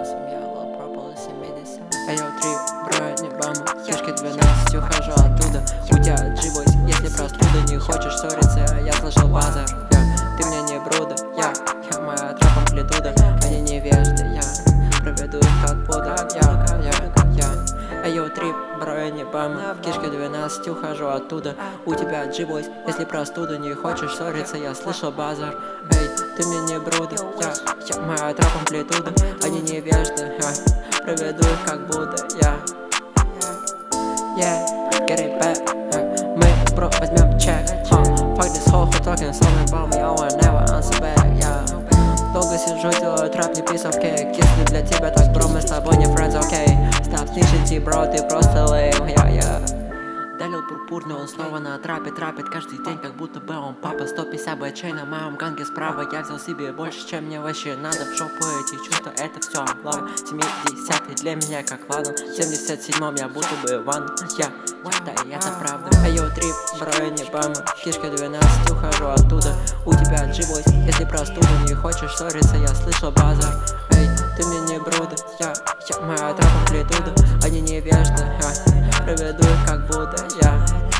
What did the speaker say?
Снова семья, лол, пропала 70. А я три, брою не баму, фишки 12, ухожу оттуда. У тебя G8, если простуда, не хочешь ссориться, я слышал базар. Ты мне не бруда, я моя тропа амплитуда. Они невежды, я проведу их как Будда. Айо, трип, брою не баму, в кишке 12, ухожу оттуда. У тебя G8, если простуда, не хочешь ссориться, я слышал базар. Эй, ты мне не бруда, я моя тропа амплитуда. Они невежды, я проведу их как Будда, get it back, мы, бро, возьмем чек. Fuck this whole who talking something about me, I will never answer back, Долго сижу, делаю трэп, не piece of cake. Если для тебя так, бро, мы с тобой не friends, окей. Stop snitching, бро, ты просто lame, Далил пурпурный, он снова на трапе трапит каждый день, как будто бы он папа. 150 бэчей на моем ганге справа. Я взял себе больше, чем мне вообще надо. В жопу эти чувства, это все лава. 70-й для меня как ладно. В 77-м я будто бы ван. Да, и это правда. Айо, трип, брою не баму, фишка 12, ухожу оттуда. У тебя G8, если простуда, не хочешь ссориться, я слышал базар. Эй, ты мне не бруда, я моя тропа амплитуда. Они невежды, проведу их как Будда,